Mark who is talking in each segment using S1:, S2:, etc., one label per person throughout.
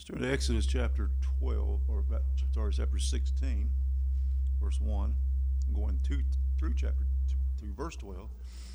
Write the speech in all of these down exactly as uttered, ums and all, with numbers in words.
S1: Let's turn to Exodus chapter twelve, or about, sorry, chapter sixteen, verse one. I'm going two, through chapter two, through verse twelve.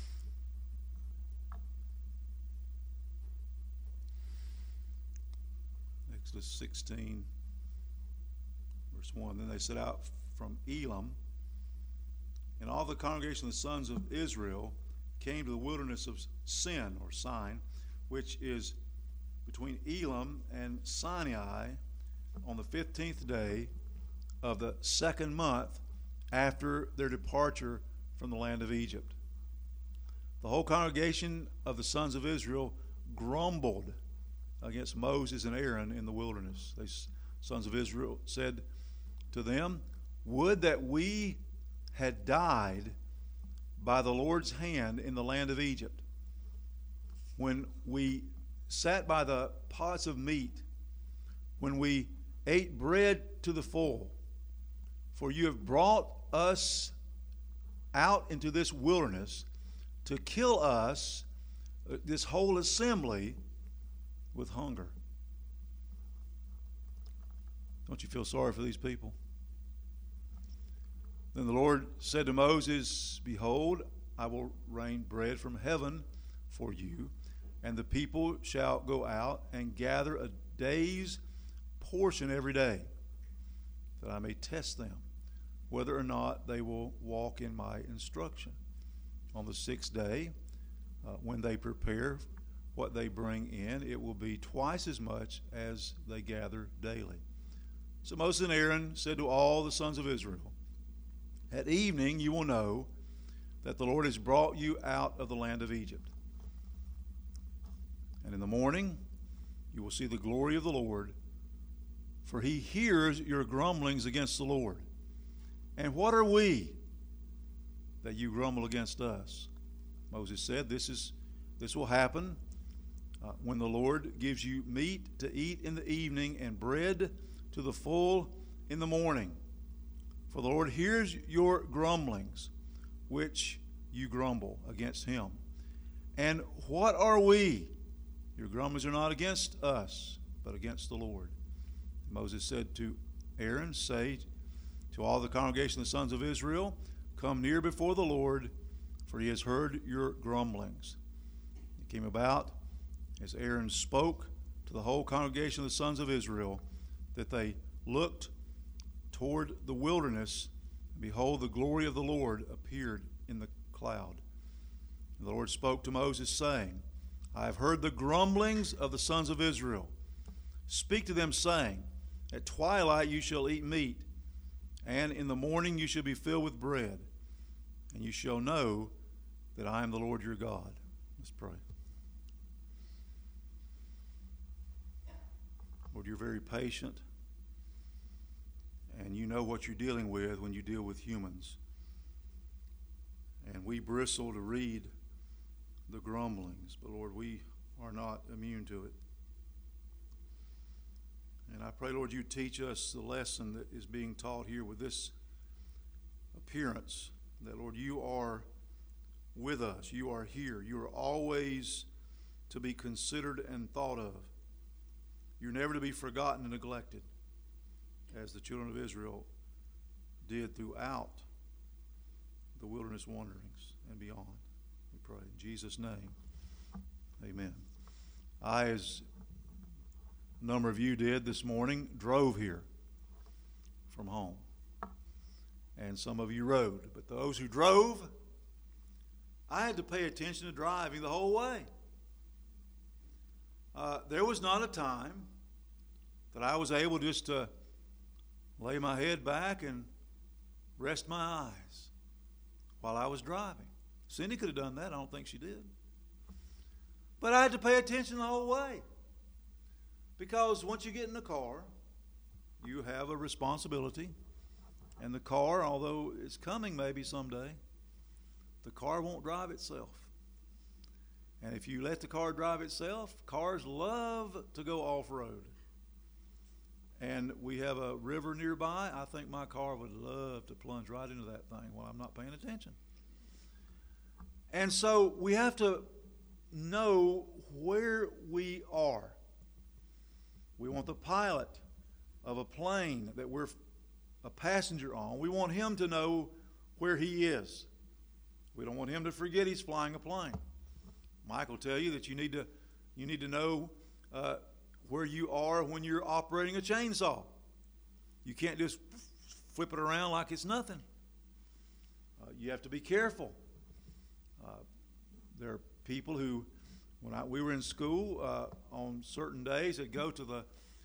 S1: Exodus sixteen, verse one. Then they set out from Elim, and all the congregation of the sons of Israel came to the wilderness of Sin, or Sin, which is between Elim and Sinai, on the fifteenth day of the second month after their departure from the land of Egypt. The whole congregation of the sons of Israel grumbled against Moses and Aaron in the wilderness. The sons of Israel said to them, "Would that we had died by the Lord's hand in the land of Egypt, when we sat by the pots of meat, when we ate bread to the full. For you have brought us out into this wilderness to kill us, this whole assembly, with hunger." Don't you feel sorry for these people? Then the Lord said to Moses, "Behold, I will rain bread from heaven for you, and the people shall go out and gather a day's portion every day, that I may test them, whether or not they will walk in my instruction. On the sixth day, uh, when they prepare what they bring in, it will be twice as much as they gather daily." So Moses and Aaron said to all the sons of Israel, "At evening you will know that the Lord has brought you out of the land of Egypt. And in the morning you will see the glory of the Lord, for he hears your grumblings against the Lord. And what are we that you grumble against us?" Moses said, This is this will happen uh, when the Lord gives you meat to eat in the evening and bread to the full in the morning. For the Lord hears your grumblings, which you grumble against him. And what are we? Your grumblings are not against us, but against the Lord. Moses said to Aaron, "Say to all the congregation of the sons of Israel, come near before the Lord, for he has heard your grumblings." It came about, as Aaron spoke to the whole congregation of the sons of Israel, that they looked toward the wilderness, and behold, the glory of the Lord appeared in the cloud. And the Lord spoke to Moses, saying, "I have heard the grumblings of the sons of Israel. Speak to them, saying, At twilight you shall eat meat, and in the morning you shall be filled with bread, and you shall know that I am the Lord your God." Let's pray. Lord, you're very patient, and you know what you're dealing with when you deal with humans. And we bristle to read the grumblings, but Lord, we are not immune to it. And I pray, Lord, you teach us the lesson that is being taught here with this appearance, that, Lord, you are with us. You are here. You are always to be considered and thought of. You're never to be forgotten and neglected, as the children of Israel did throughout the wilderness wanderings and beyond. We pray in Jesus' name. Amen. I, as a number of you did this morning, drove here from home. And some of you rode. But those who drove, I had to pay attention to driving the whole way. Uh, there was not a time that I was able just to lay my head back and rest my eyes while I was driving. Cindy could have done that. I don't think she did. But I had to pay attention the whole way. Because once you get in the car, you have a responsibility. And the car, although it's coming maybe someday, the car won't drive itself. And if you let the car drive itself, cars love to go off-road. And we have a river nearby. I think my car would love to plunge right into that thing while I'm not paying attention. And so we have to know where we are. We want the pilot of a plane that we're a passenger on. We want him to know where he is. We don't want him to forget he's flying a plane. Mike will tell you that you need to you need to know uh, where you are when you're operating a chainsaw. You can't just flip it around like it's nothing. Uh, you have to be careful. Uh, there are people who, when I, we were in school, uh, on certain days, they'd go to the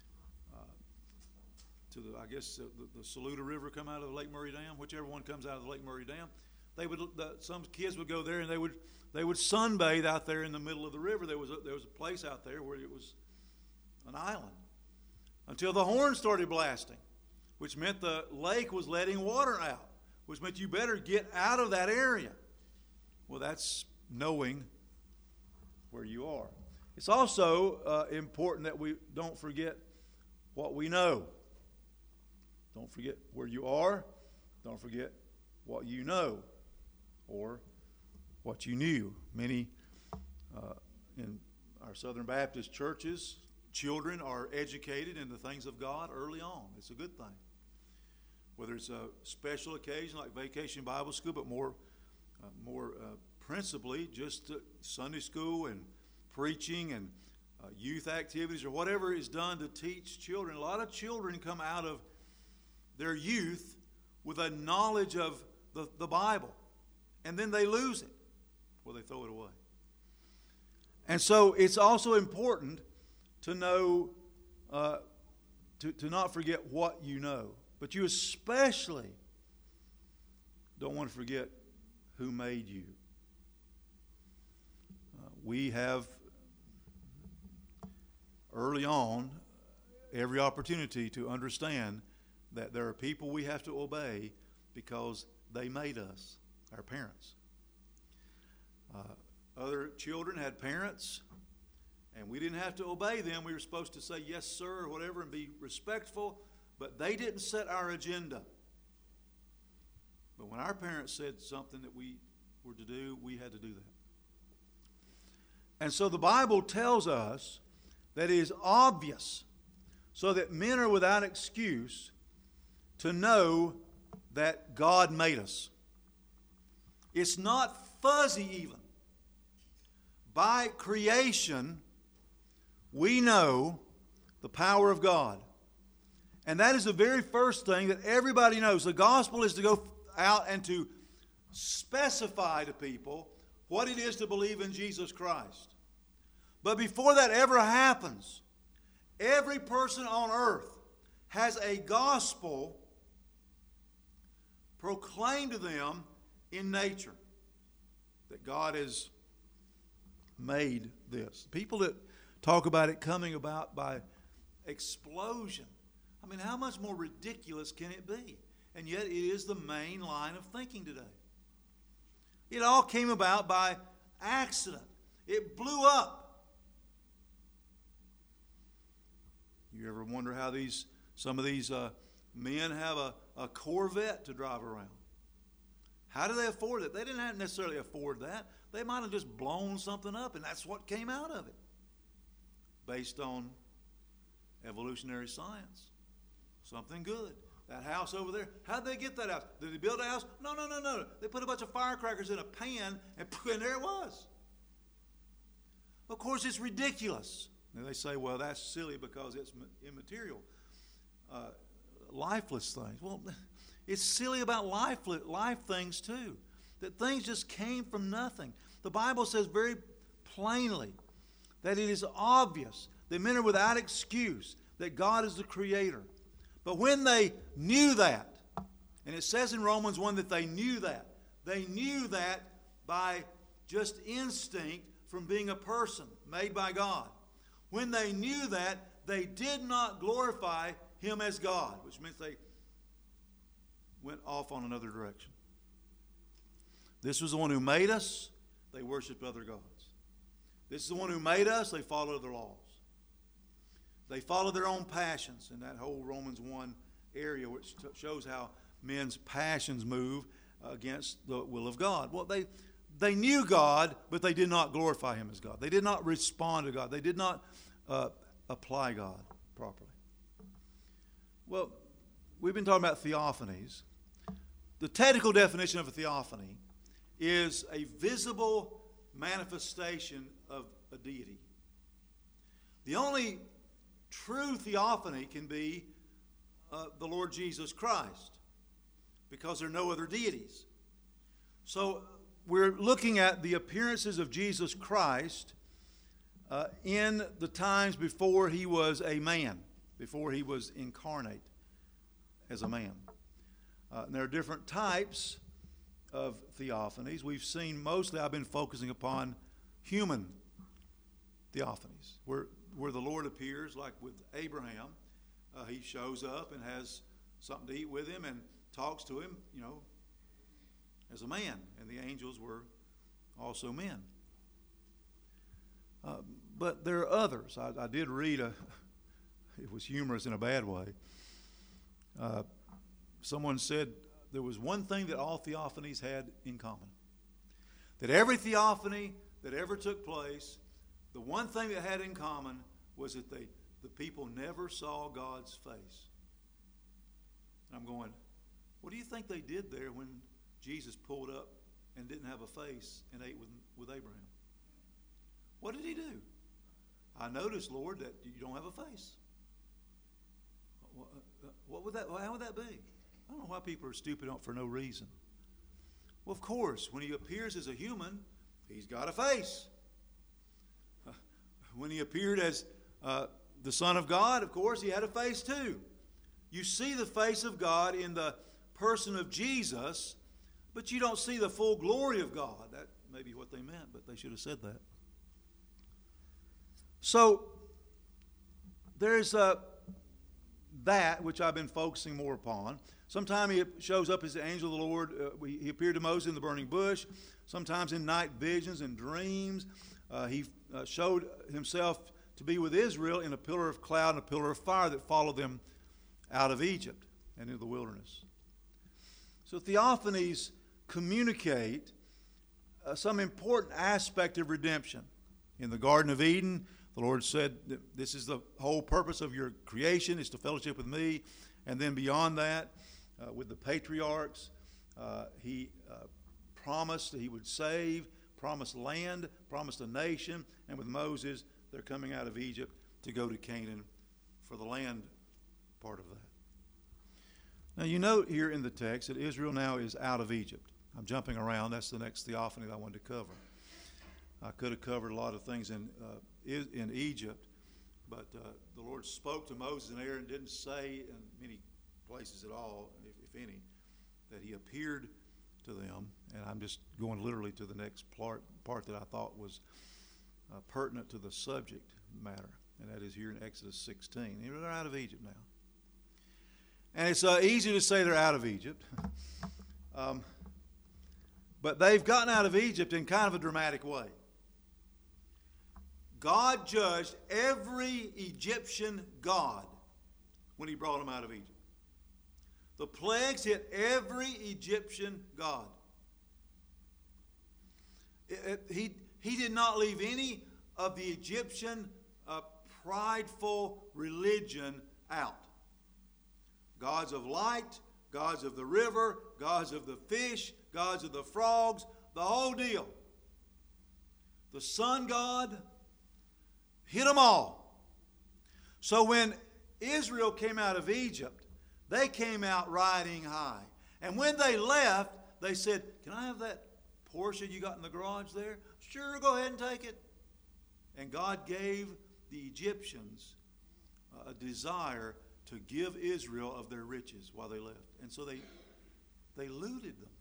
S1: to the, I guess, uh, the, the Saluda River come out of the Lake Murray Dam, whichever one comes out of the Lake Murray Dam. They would, the, some kids would go there and they would, they would sunbathe out there in the middle of the river. There was a, there was a place out there where it was an island until the horn started blasting, which meant the lake was letting water out, which meant you better get out of that area. Well, that's knowing where you are. It's also uh, important that we don't forget what we know. Don't forget where you are. Don't forget what you know or what you knew. Many uh, in our Southern Baptist churches, children are educated in the things of God early on. It's a good thing. Whether it's a special occasion like Vacation Bible School, but more, uh, more uh, principally just uh, Sunday school and preaching and uh, youth activities or whatever is done to teach children. A lot of children come out of their youth with a knowledge of the, the Bible, and then they lose it, or they throw it away. And so it's also important to know, uh, to, to not forget what you know, but you especially don't want to forget who made you. Uh, we have early on every opportunity to understand that there are people we have to obey because they made us, our parents. Uh, other children had parents, and we didn't have to obey them. We were supposed to say yes, sir, or whatever, and be respectful, but they didn't set our agenda. But when our parents said something that we were to do, we had to do that. And so the Bible tells us that it is obvious, so that men are without excuse, to know that God made us. It's not fuzzy even. By creation, we know the power of God. And that is the very first thing that everybody knows. The gospel is to go out and to specify to people what it is to believe in Jesus Christ. But before that ever happens, every person on earth has a gospel proclaimed to them in nature that God has made this. People that talk about it coming about by explosion. I mean, how much more ridiculous can it be? And yet it is the main line of thinking today. It all came about by accident. It blew up. You ever wonder how these some of these uh, men have a, a Corvette to drive around? How do they afford it? They didn't have necessarily afford that. They might have just blown something up, and that's what came out of it, based on evolutionary science. Something good. That house over there, how'd they get that house? Did they build a house? No, no, no, no. They put a bunch of firecrackers in a pan, and, and there it was. Of course, it's ridiculous. And they say, well, that's silly because it's immaterial, uh, lifeless things. Well, it's silly about life, life things too, that things just came from nothing. The Bible says very plainly that it is obvious that men are without excuse, that God is the creator. But when they knew that, and it says in Romans one that they knew that, they knew that by just instinct from being a person made by God. When they knew that, they did not glorify Him as God, which means they went off on another direction. This was the one who made us. They worshiped other gods. This is the one who made us. They followed other laws. They followed their own passions in that whole Romans one area, which shows how men's passions move against the will of God. Well, they they knew God, but they did not glorify Him as God. They did not respond to God. They did not uh, apply God. properly. Well, we've been talking about theophanies. The technical definition of a theophany is a visible manifestation of a deity. The only true theophany can be uh, the Lord Jesus Christ, because there are no other deities. So we're looking at the appearances of Jesus Christ uh, in the times before he was a man, before he was incarnate as a man. Uh, and there are different types of theophanies. We've seen mostly, I've been focusing upon human theophanies, where, where the Lord appears, like with Abraham. Uh, he shows up and has something to eat with him and talks to him, you know, as a man. And the angels were also men. Uh, but there are others. I, I did read a, it was humorous in a bad way. Uh, someone said there was one thing that all theophanies had in common. That every theophany that ever took place, the one thing that had in common was that they, the people never saw God's face. And I'm going, what do you think they did there when Jesus pulled up and didn't have a face and ate with, with Abraham? What did he do? I noticed, Lord, that you don't have a face. What, what would that, how would that be? I don't know why people are stupid for no reason. Well, of course, when he appears as a human, he's got a face. When he appeared as uh, the Son of God, of course, he had a face too. You see the face of God in the person of Jesus, but you don't see the full glory of God. That may be what they meant, but they should have said that. So, there's uh, that which I've been focusing more upon. Sometimes he shows up as the angel of the Lord. Uh, he appeared to Moses in the burning bush. Sometimes in night visions and dreams. Uh, he uh, showed himself to be with Israel in a pillar of cloud and a pillar of fire that followed them out of Egypt and into the wilderness. So theophanies communicate uh, some important aspect of redemption. In the Garden of Eden, the Lord said, this is the whole purpose of your creation, is to fellowship with me. And then beyond that, uh, with the patriarchs, uh, he uh, promised that he would save, promised land, promised a nation. And with Moses, they're coming out of Egypt to go to Canaan for the land part of that. Now you note here in the text that Israel now is out of Egypt. I'm jumping around. That's the next theophany that I wanted to cover. I could have covered a lot of things in uh, in Egypt, but uh, the Lord spoke to Moses and Aaron, didn't say in many places at all, if, if any, that he appeared to them. And I'm just going literally to the next part, part that I thought was uh, pertinent to the subject matter, and that is here in Exodus sixteen. They're out of Egypt now. And it's uh, easy to say they're out of Egypt, um, but they've gotten out of Egypt in kind of a dramatic way. God judged every Egyptian god when he brought them out of Egypt. The plagues hit every Egyptian god. It, it, he, he did not leave any of the Egyptian uh, prideful religion out. Gods of light, gods of the river, gods of the fish, gods of the frogs, the whole deal. The sun god hit them all. So when Israel came out of Egypt, they came out riding high. And when they left, they said, can I have that Porsche you got in the garage there? Sure, go ahead and take it. And God gave the Egyptians a desire to give Israel of their riches while they left. And so they, they looted them.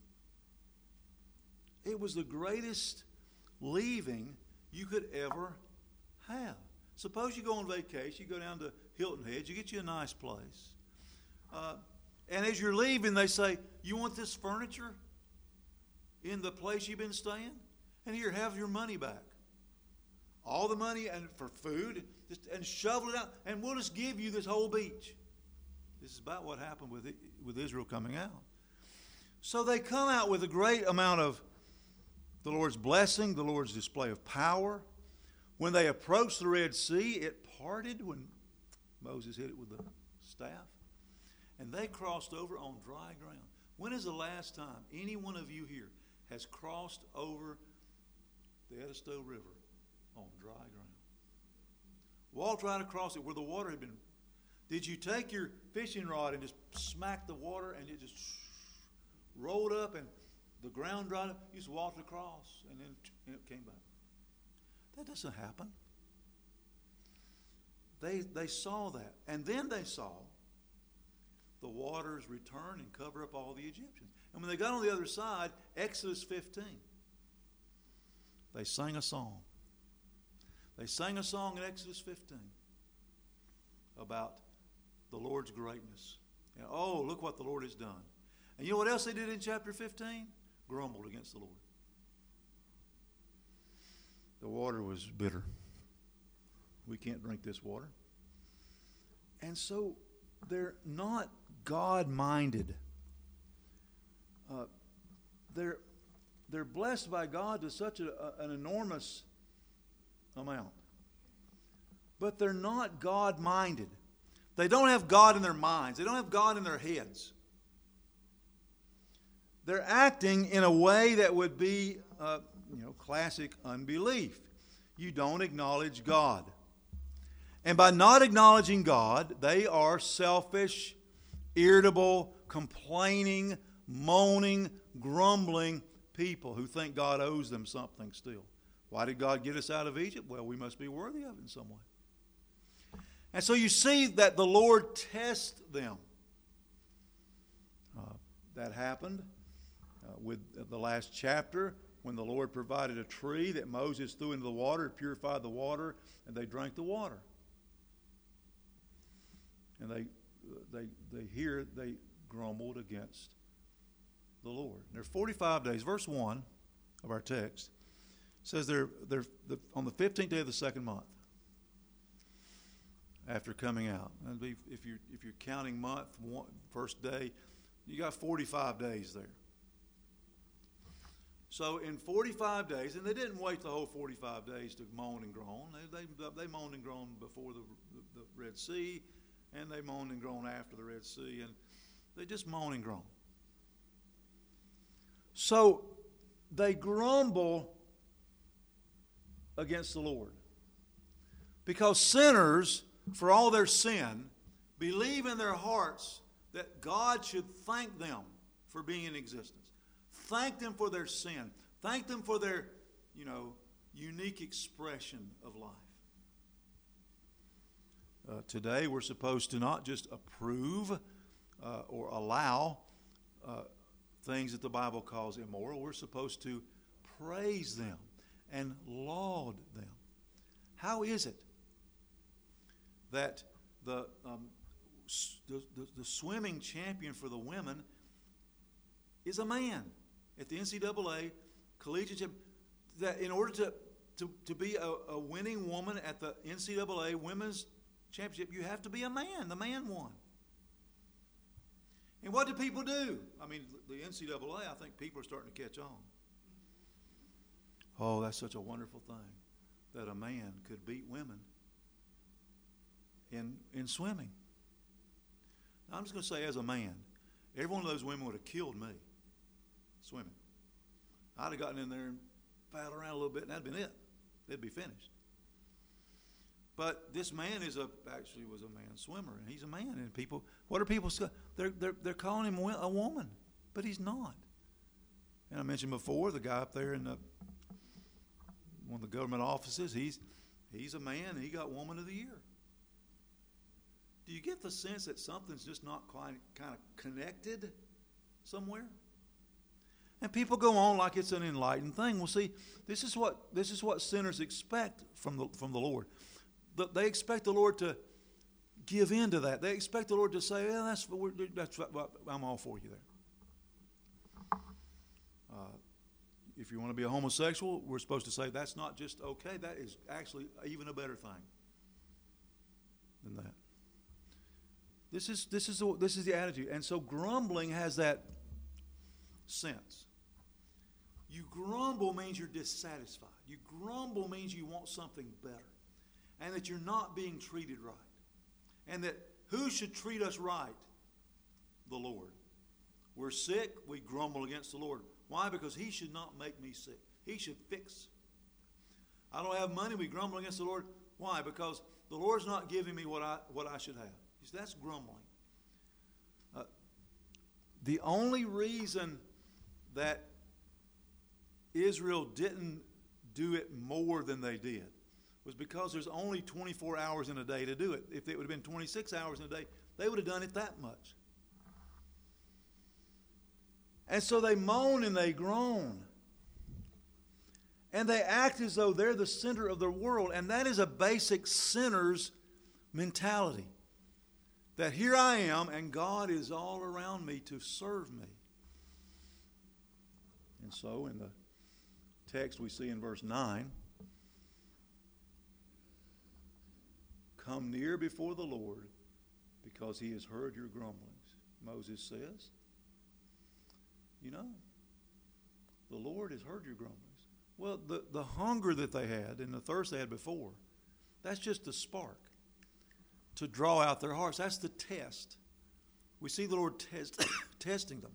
S1: It was the greatest leaving you could ever have. Suppose you go on vacation, you go down to Hilton Head, you get you a nice place. Uh, and as you're leaving, they say, you want this furniture in the place you've been staying? And here, have your money back. All the money and for food, just, and shovel it out, and we'll just give you this whole beach. This is about what happened with, with Israel coming out. So they come out with a great amount of the Lord's blessing, the Lord's display of power. When they approached the Red Sea, it parted when Moses hit it with the staff. And they crossed over on dry ground. When is the last time any one of you here has crossed over the Edisto River on dry ground? Walked right across it where the water had been. Did you take your fishing rod and just smack the water and it just rolled up and the ground dried up? You just walked across and then and it came back. That doesn't happen. They, they saw that. And then they saw the waters return and cover up all the Egyptians. And when they got on the other side, Exodus fifteen, they sang a song. They sang a song in Exodus fifteen about the Lord's greatness. And oh, look what the Lord has done. And you know what else they did in chapter fifteen? Grumbled against the Lord. The water was bitter. We can't drink this water. And so they're not God-minded. Uh, they're, they're blessed by God to such a, a, an enormous amount. But they're not God-minded. They don't have God in their minds. They don't have God in their heads. They're acting in a way that would be, uh, you know, classic unbelief. You don't acknowledge God. And by not acknowledging God, they are selfish, irritable, complaining, moaning, grumbling people who think God owes them something still. Why did God get us out of Egypt? Well, we must be worthy of it in some way. And so you see that the Lord tests them. Uh, that happened uh, with the last chapter when the Lord provided a tree that Moses threw into the water, it purified the water, and they drank the water. And they, they, they here they grumbled against the Lord. And there are forty-five days. Verse one of our text says they're, they're the, on the fifteenth day of the second month after coming out. And if you're, if you're counting month, one, first day, you got forty-five days there. So in forty-five days, and they didn't wait the whole forty-five days to moan and groan. They, they, they moaned and groaned before the, the, the Red Sea, and they moaned and groaned after the Red Sea, and they just moan and groan. So they grumble against the Lord. Because sinners, for all their sin, believe in their hearts that God should thank them for being in existence. Thank them for their sin. Thank them for their, you know, unique expression of life. Uh, today we're supposed to not just approve uh, or allow uh, things that the Bible calls immoral. We're supposed to praise them and laud them. How is it that the, um, the, the, the swimming champion for the women is a man at the N C double A collegiate champion? That in order to, to, to be a, a winning woman at the N C double A women's championship, you have to be a man. The man won. And what do people do? I mean, the N C double A, I think people are starting to catch on. Oh, that's such a wonderful thing that a man could beat women in, in swimming. Now, I'm just going to say, as a man, every one of those women would have killed me swimming. I'd have gotten in there and paddled around a little bit, and that'd been it. They'd be finished. But this man is a actually was a man swimmer, and he's a man. And people, what are people? They're they're they're calling him a woman, but he's not. And I mentioned before the guy up there in the, one of the government offices. He's he's a man, and he got Woman of the Year. Do you get the sense that something's just not quite kind of connected somewhere? And people go on like it's an enlightened thing. Well, see, this is what this is what sinners expect from the from the Lord. They expect the Lord to give in to that. They expect the Lord to say, "Yeah, that's that's I'm all for you there." Uh, if you want to be a homosexual, we're supposed to say that's not just okay. That is actually even a better thing than that. This is this is the, this is the attitude, and so grumbling has that sense. You grumble means you're dissatisfied. You grumble means you want something better, and that you're not being treated right. And that who should treat us right? The Lord. We're sick, we grumble against the Lord. Why? Because He should not make me sick. He should fix. I don't have money, we grumble against the Lord. Why? Because the Lord's not giving me what I what I should have. You see, that's grumbling. Uh, the only reason that Israel didn't do it more than they did was because there's only twenty-four hours in a day to do it. If it would have been twenty-six hours in a day, they would have done it that much. And so they moan and they groan. And they act as though they're the center of the world. And that is a basic sinner's mentality. That here I am and God is all around me to serve me. And so in the text we see in verse nine, come near before the Lord because He has heard your grumblings. Moses says, you know, the Lord has heard your grumblings. Well, the, the hunger that they had and the thirst they had before, that's just the spark to draw out their hearts. That's the test. We see the Lord test, testing them.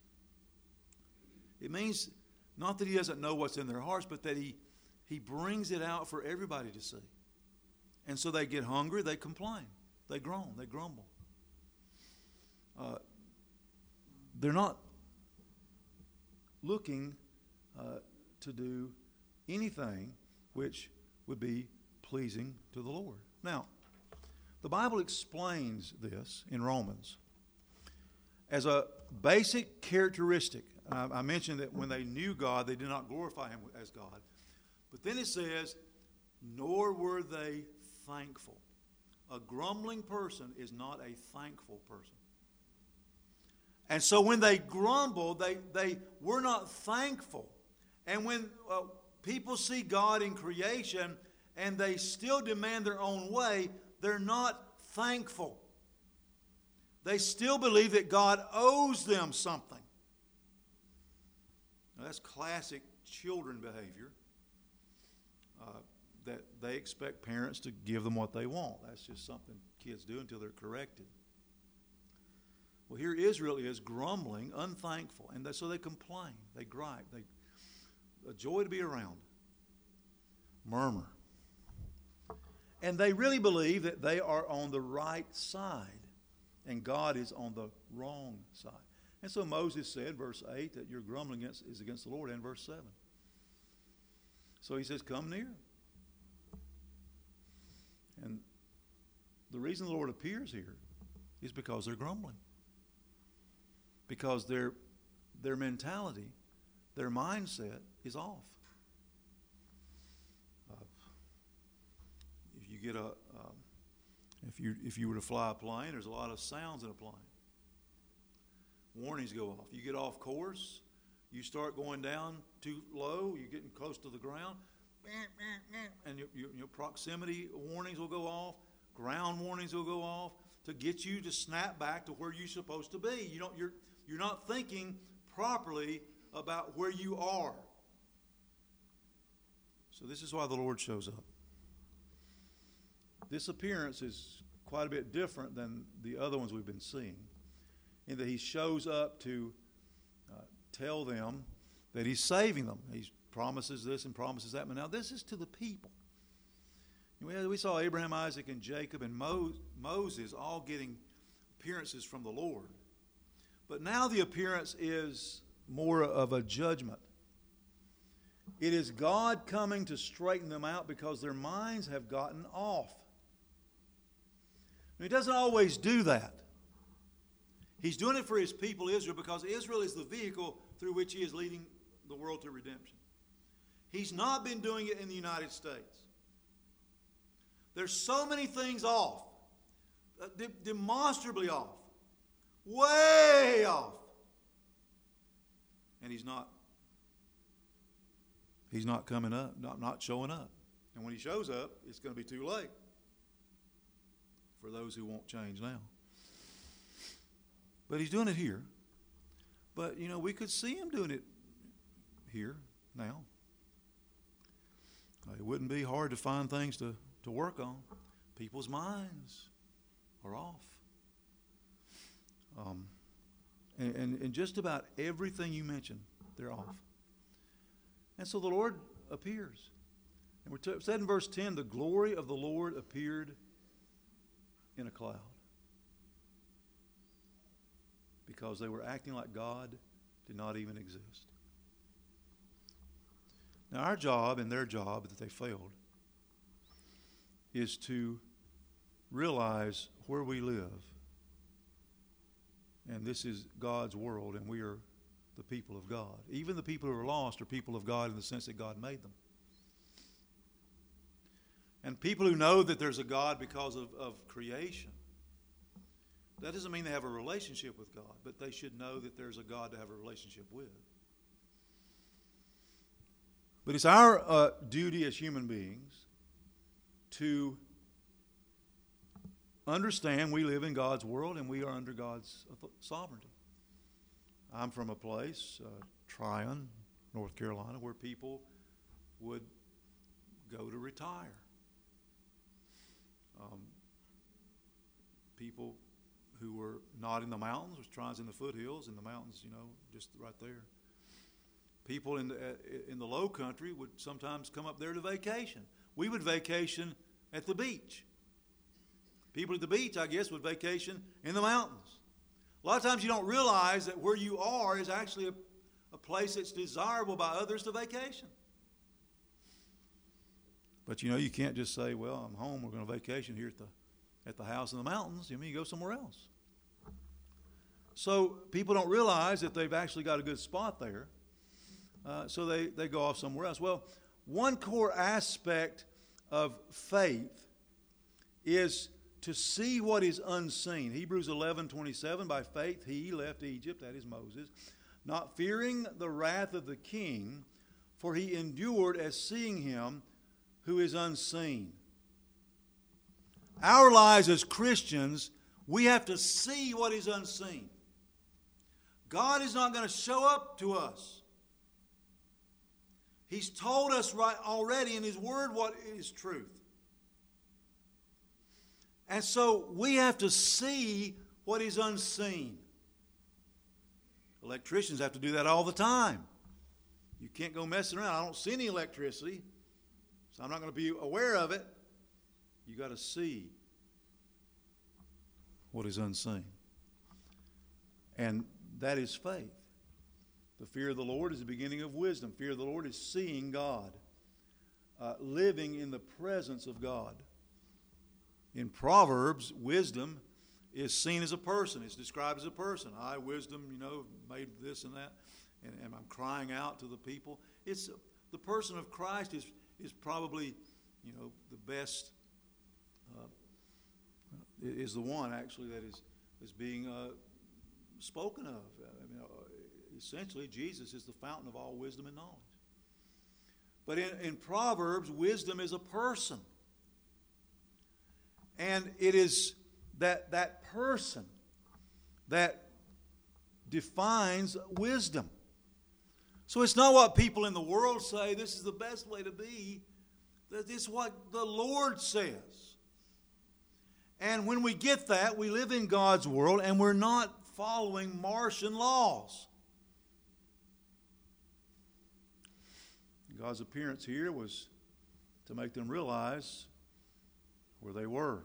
S1: It means not that He doesn't know what's in their hearts, but that He, he brings it out for everybody to see. And so they get hungry, they complain, they groan, they grumble. Uh, they're not looking uh, to do anything which would be pleasing to the Lord. Now, the Bible explains this in Romans as a basic characteristic. I, I mentioned that when they knew God, they did not glorify Him as God. But then it says, nor were they thankful. A grumbling person is not a thankful person. And so when they grumbled, they, they were not thankful. And when uh, people see God in creation and they still demand their own way, they're not thankful. They still believe that God owes them something. Now, that's classic children behavior. Uh, that they expect parents to give them what they want. That's just something kids do until they're corrected. Well, here Israel is grumbling, unthankful, and they, so they complain, they gripe, they a joy to be around, murmur. And they really believe that they are on the right side and God is on the wrong side. And so Moses said, verse eight, that your grumbling against, is against the Lord, and verse seven. So he says, come near. And the reason the Lord appears here is because they're grumbling. Because their, their mentality, their mindset is off. Uh, if you get a, um, if you if you were to fly a plane, there's a lot of sounds in a plane. Warnings go off. You get off course, you start going down too low, you're getting close to the ground, and your, your, your proximity warnings will go off, ground warnings will go off to get you to snap back to where you're supposed to be. You don't. You're you're not thinking properly about where you are. So this is why the Lord shows up. This appearance is quite a bit different than the other ones we've been seeing, in that He shows up to uh, tell them that He's saving them. He promises this and promises that. But now this is to the people. We saw Abraham, Isaac, and Jacob and Mo- Moses all getting appearances from the Lord. But now the appearance is more of a judgment. It is God coming to straighten them out because their minds have gotten off. Now, He doesn't always do that. He's doing it for His people Israel because Israel is the vehicle through which He is leading the world to redemption. He's not been doing it in the United States. There's so many things off, uh, de- demonstrably off, way off. And He's not, He's not coming up, not, not showing up. And when He shows up, it's going to be too late for those who won't change now. But He's doing it here. But, you know, we could see Him doing it here, now. Uh, it wouldn't be hard to find things to, to work on. People's minds are off. Um, and, and, and just about everything you mentioned, they're off. And so the Lord appears. And we're t- said in verse ten, the glory of the Lord appeared in a cloud. Because they were acting like God did not even exist. Now our job and their job that they failed is to realize where we live. And this is God's world, and we are the people of God. Even the people who are lost are people of God in the sense that God made them. And people who know that there's a God because of, of creation, that doesn't mean they have a relationship with God, but they should know that there's a God to have a relationship with. But it's our uh, duty as human beings to understand we live in God's world and we are under God's sovereignty. I'm from a place, uh, Tryon, North Carolina, where people would go to retire. Um, people who were not in the mountains, was Tryon's in the foothills, in the mountains, you know, just right there. People in the, uh, in the low country would sometimes come up there to vacation. We would vacation at the beach. People at the beach, I guess, would vacation in the mountains. A lot of times you don't realize that where you are is actually a, a place that's desirable by others to vacation. But you know, you can't just say, well, I'm home, we're going to vacation here at the at the house in the mountains. I mean, you go somewhere else. So people don't realize that they've actually got a good spot there. Uh, so they, they go off somewhere else. Well, one core aspect of faith is to see what is unseen. Hebrews eleven twenty-seven, by faith he left Egypt, that is Moses, not fearing the wrath of the king, for he endured as seeing him who is unseen. Our lives as Christians, we have to see what is unseen. God is not going to show up to us. He's told us right already in His Word what is truth. And so we have to see what is unseen. Electricians have to do that all the time. You can't go messing around. I don't see any electricity, so I'm not going to be aware of it. You got to see what is unseen. And that is faith. The fear of the Lord is the beginning of wisdom. Fear of the Lord is seeing God, uh, living in the presence of God. In Proverbs, wisdom is seen as a person. It's described as a person. I, wisdom, you know, made this and that, and, and I'm crying out to the people. It's the person of Christ is is probably, you know, the best. Uh, is the one actually that is is being uh, spoken of. I mean, uh, essentially, Jesus is the fountain of all wisdom and knowledge. But in, in Proverbs, wisdom is a person. And it is that, that person that defines wisdom. So it's not what people in the world say, this is the best way to be. This is what the Lord says. And when we get that, we live in God's world and we're not following Martian laws. God's appearance here was to make them realize where they were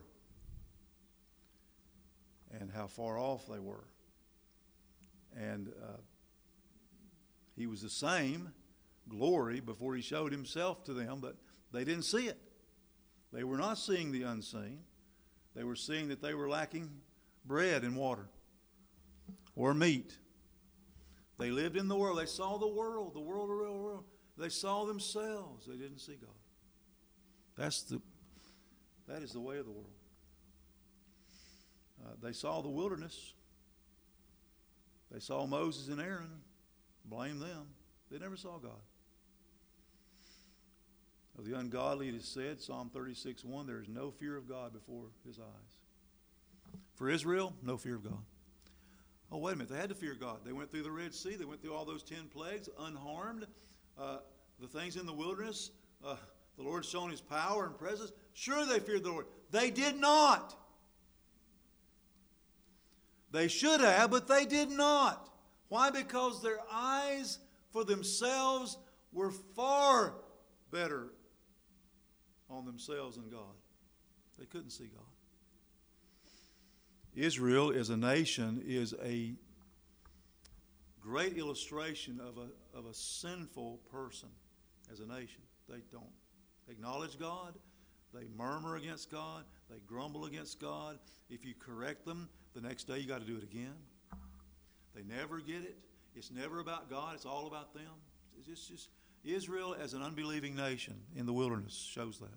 S1: and how far off they were. And uh, He was the same glory before He showed Himself to them, but they didn't see it. They were not seeing the unseen. They were seeing that they were lacking bread and water or meat. They lived in the world. They saw the world, the world, the real world. They saw themselves. They didn't see God. That's the That is the way of the world. Uh, they saw the wilderness. They saw Moses and Aaron. Blame them. They never saw God. Of the ungodly it is said, Psalm thirty-six one, there is no fear of God before His eyes. For Israel, no fear of God. Oh, wait a minute. They had to fear God. They went through the Red Sea. They went through all those ten plagues unharmed. Uh, the things in the wilderness, uh, the Lord showing His power and presence. Sure, they feared the Lord. They did not. They should have, but they did not. Why? Because their eyes for themselves were far better on themselves than God. They couldn't see God. Israel as a nation is a great illustration of a, of a sinful person as a nation. They don't acknowledge God. They murmur against God. They grumble against God. If you correct them, the next day you got to do it again. They never get it. It's never about God. It's all about them. It's just, just Israel as an unbelieving nation in the wilderness shows that.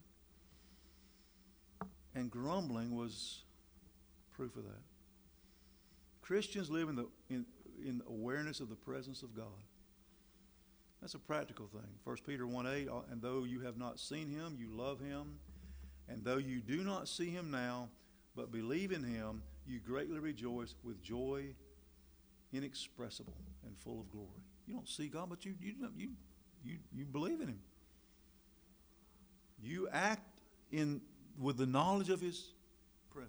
S1: And grumbling was proof of that. Christians live in the in, in awareness of the presence of God. That's a practical thing. First Peter one eight, and though you have not seen him, you love him. And though you do not see him now, but believe in him, you greatly rejoice with joy inexpressible and full of glory. You don't see God, but you you you you, you believe in him. You act in with the knowledge of his presence.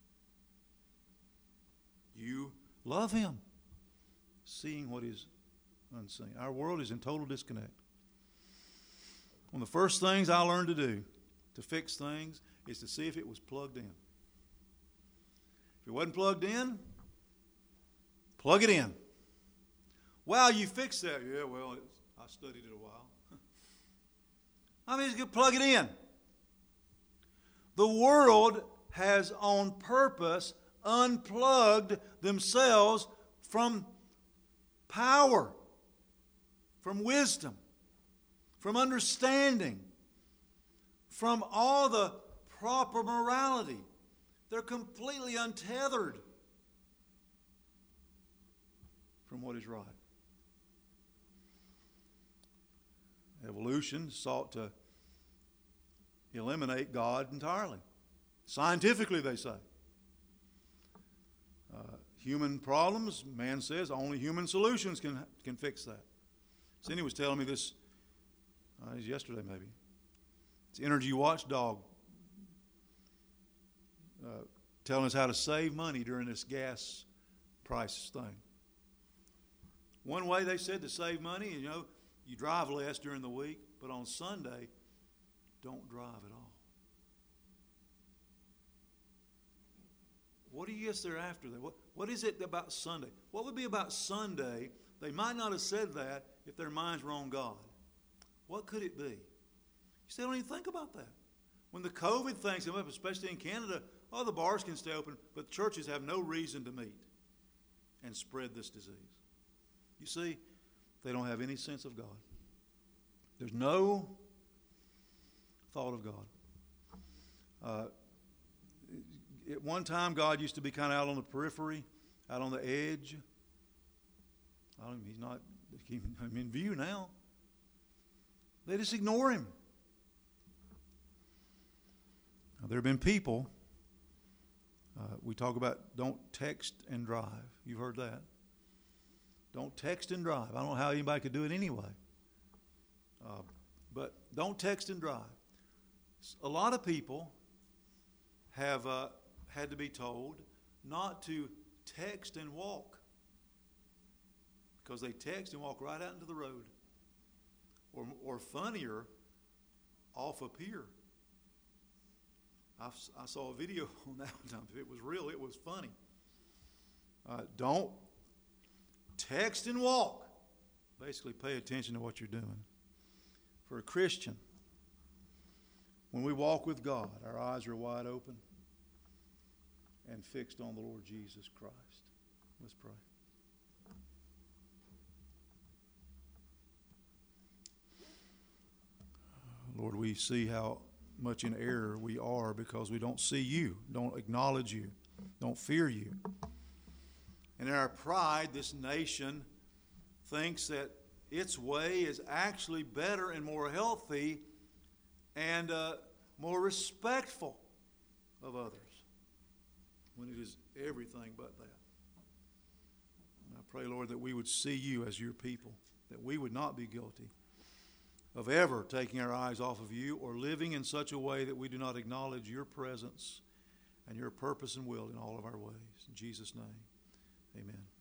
S1: You love him, seeing what is unseen. Our world is in total disconnect. One of the first things I learned to do to fix things is to see if it was plugged in. If it wasn't plugged in, plug it in. Wow, you fixed that. Yeah, well, it's, I studied it a while. I mean, you could plug it in. The world has on purpose unplugged themselves from power, from wisdom, from understanding, from all the proper morality. They're completely untethered from what is right. Evolution sought to eliminate God entirely. Scientifically, they say. Uh, human problems, man says, only human solutions can can fix that. Cindy was telling me this uh, it was yesterday maybe. It's Energy Watchdog uh, telling us how to save money during this gas price thing. One way they said to save money, you know, you drive less during the week, but on Sunday, don't drive at all. What do you guess they're after there? What, what is it about Sunday? What would be about Sunday? They might not have said that if their minds were on God. What could it be? You say, don't even think about that. When the COVID thing came up, especially in Canada, oh, the bars can stay open, but churches have no reason to meet and spread this disease. You see, they don't have any sense of God. There's no thought of God. Uh, at one time, God used to be kind of out on the periphery, out on the edge. I don't, he's not even in view now. They just ignore him. Now, there have been people, uh, we talk about don't text and drive. You've heard that. Don't text and drive. I don't know how anybody could do it anyway. Uh, but don't text and drive. A lot of people have uh, had to be told not to text and walk because they text and walk right out into the road. Or, or funnier, off a pier. I, I saw a video on that one time. If it was real, it was funny. Uh, don't text and walk. Basically, pay attention to what you're doing. For a Christian, when we walk with God, our eyes are wide open and fixed on the Lord Jesus Christ. Let's pray. Lord, we see how much in error we are because we don't see you, don't acknowledge you, don't fear you. And in our pride, this nation thinks that its way is actually better and more healthy and uh, more respectful of others, when it is everything but that. And I pray, Lord, that we would see you as your people, that we would not be guilty of ever taking our eyes off of you or living in such a way that we do not acknowledge your presence and your purpose and will in all of our ways. In Jesus' name. Amen.